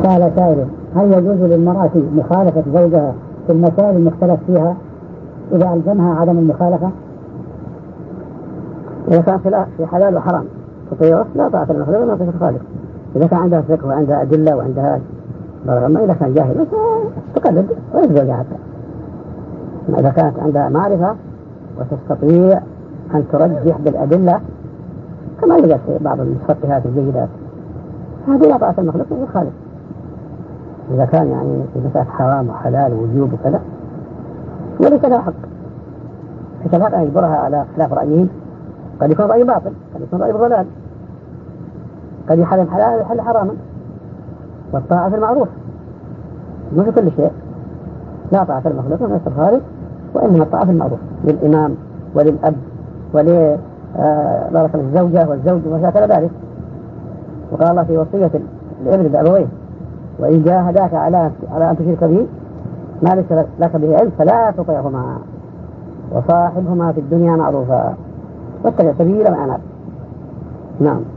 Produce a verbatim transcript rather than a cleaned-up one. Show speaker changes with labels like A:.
A: سأل سائل: هل يجوز للمرأة مخالفة زوجها في المسائل المختلف فيها إذا ألزمها عدم المخالفة؟
B: إذا كان في حلال وحرام تطيعه لا طاعة للمخلوق ولا طاعة للخالق. إذا كان عندها فقه وعندها أدلة وعندها برغم، إذا كان جاهل تقلد ويزوج حتى. إذا كانت عندها معرفة وتستطيع أن ترجح بالأدلة كما يوجد في بعض المفقهات الجيدات، هذه لا طاعة المخلوق ولا الخالق. إذا كان يعني في مسألة حرام وحلال ووجوب وكذا وليس له حق، فكذلك أن يجبرها على خلاف رأيين، قد يكون رأي باطل، قد يكون رأي ضلال، قد يحرم حلال ويحل حراما، والطاعة في المعروف ما في كل شيء. لا طاعة المخلوق ولا الخالق، وإنما الطاعة في المعروف للإمام وللأب ولبارك الزوجة والزوج وشاكل ذلك. وقال الله في وصية الابن بأبويه: وإن جاهداك على على أن تشرك به ما ليس لك به علم فلا تطيعهما وصاحبهما في الدنيا معروفا واتبع سبيل من أناب. نعم.